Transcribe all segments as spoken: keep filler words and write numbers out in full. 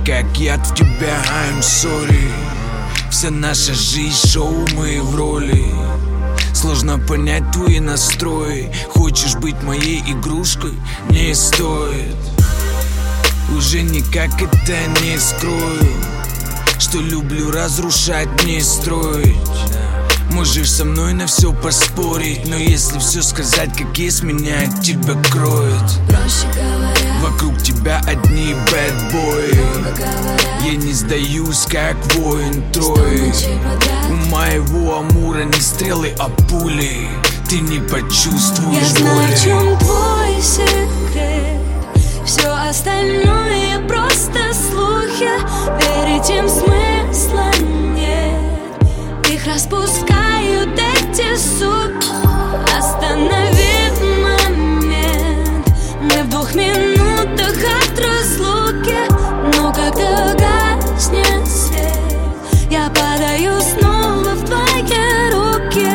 как яд в тебя, I'm sorry. Вся наша жизнь шоу, мы в роли. Сложно понять твои настрои. Хочешь быть моей игрушкой? Не стоит. Уже никак это не скрою, что люблю разрушать, не строить. Можешь со мной на все поспорить, но если все сказать, как есть, меня от тебя кроет. Проще говоря, вокруг тебя одни бэдбои. Я не сдаюсь, как воин Трои. У моего Амура не стрелы, а пули. Ты не почувствуешь я знаю, боли. в чем твой секрет. Все остальное просто слухи. Верить им смысла нет. Их распускают эти суки. Останови момент. Мы в двух минутах от разлуки. Но когда гаснет свет, я падаю снова в твои руки.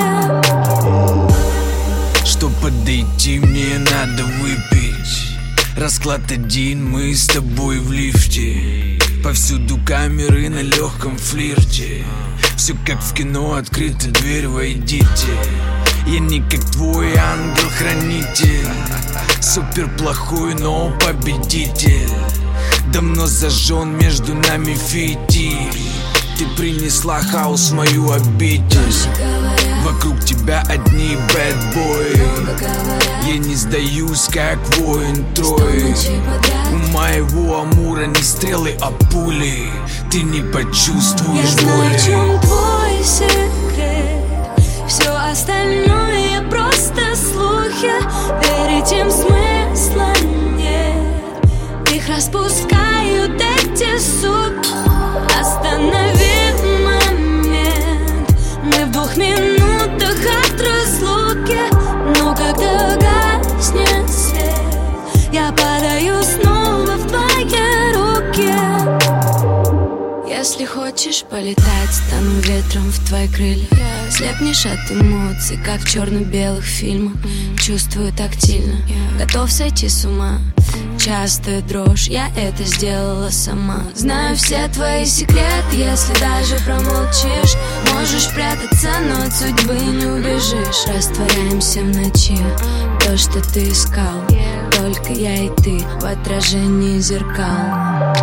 Чтоб подойти, мне надо выпить. Расклад один, мы с тобой в лифте. Повсюду камеры на легком флирте. Все как в кино, открыта дверь, войдите. Я не как твой ангел-хранитель, супер плохой, но победитель. Давно зажжен между нами фитиль. Ты принесла хаос в мою обитель. Вокруг тебя одни бэдбои. Я не сдаюсь, как воин Трои. У моего Амура не стрелы, а пули. Ты не почувствуешь я знаю, боли. в чем твой секрет. Все остальное просто слухи. Верить им смысла нет. Их распускают эти суки. Останови момент. Мы в двух минутах от разлуки. Но когда гаснет свет, я падаю снова в твои руки. Если хочешь полетать, стану ветром в твои крылья. Слепнешь от эмоций, как в черно-белых фильмах. Чувствую тактильно, готов сойти с ума. Частая дрожь, я это сделала сама. Знаю все твои секреты, если даже промолчишь. Можешь прятаться, но от судьбы не убежишь. Растворяемся в ночи, то, что ты искал. Только я и ты в отражении зеркал.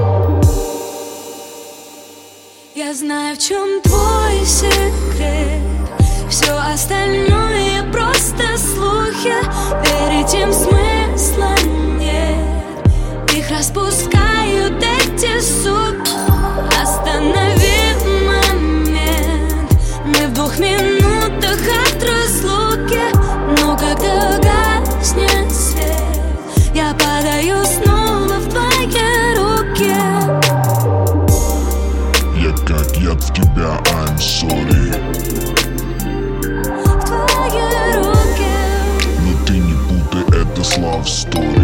Я знаю, в чем твой секрет. Все остальное просто слухи. Верить им смысла нет. Их распускают эти суки. Останови момент. Мы в двух минутах от разлуки. Но когда гаснет свет, я падаю снова в твои руки. Я как яд в тебя, I'm sorry. В твои руки. Но ты не путай, это love story.